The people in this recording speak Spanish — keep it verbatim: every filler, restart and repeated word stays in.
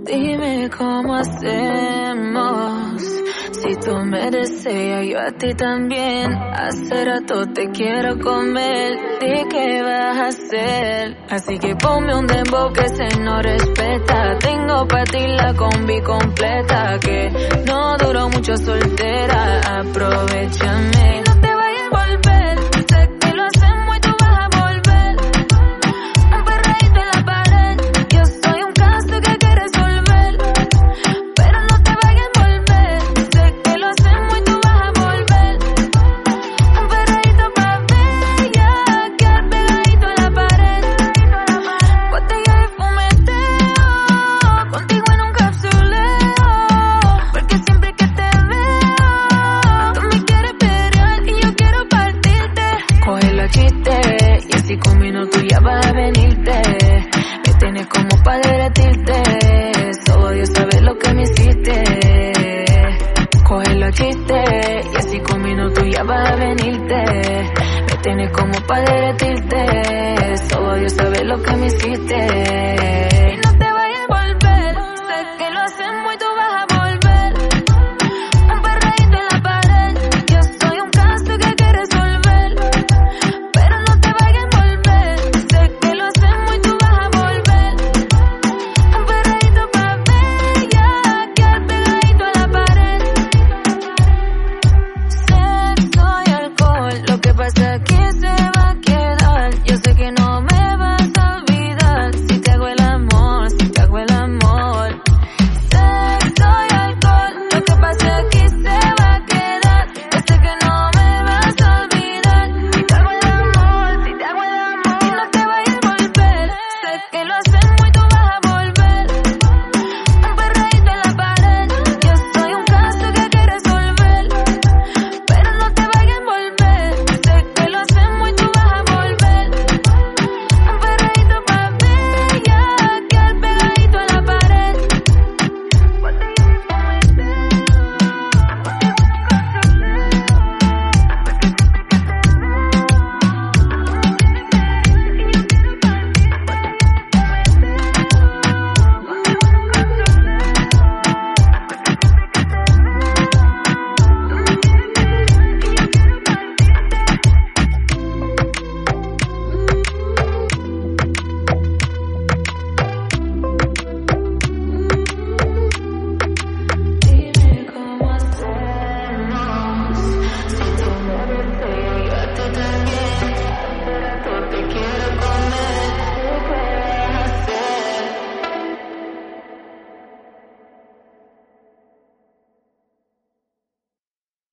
Dime cómo hacemos. Si tú me deseas, yo a ti también. Hace rato te quiero comer. ¿De qué vas a hacer? Así que ponme un dembow que se no respeta. Tengo pa' ti la combi completa. Que no duró mucho soltera. Aprovechame. No te vayas a volver. Sé que lo hacemos y tú vas a volver. Un perreíto en la pared. Yo soy un caso que hay que resolver. Pero no te vayas a volver. Sé que lo hacemos y tú vas a volver. Un perreíto pa' bella. Quedar pegadito a la pared. Botella de fumeteo. Contigo en un capsuleo. Porque siempre que te veo, tú me quieres pelear y yo quiero partirte. Coge los chistes y así con minutos ya vas a venirte. Me tienes como pa' derretirte. Solo Dios sabe lo que me hiciste. Coge los chistes y así con minutos ya vas a venirte. Me tienes como pa' derretirte. Solo Dios sabe lo que me hiciste.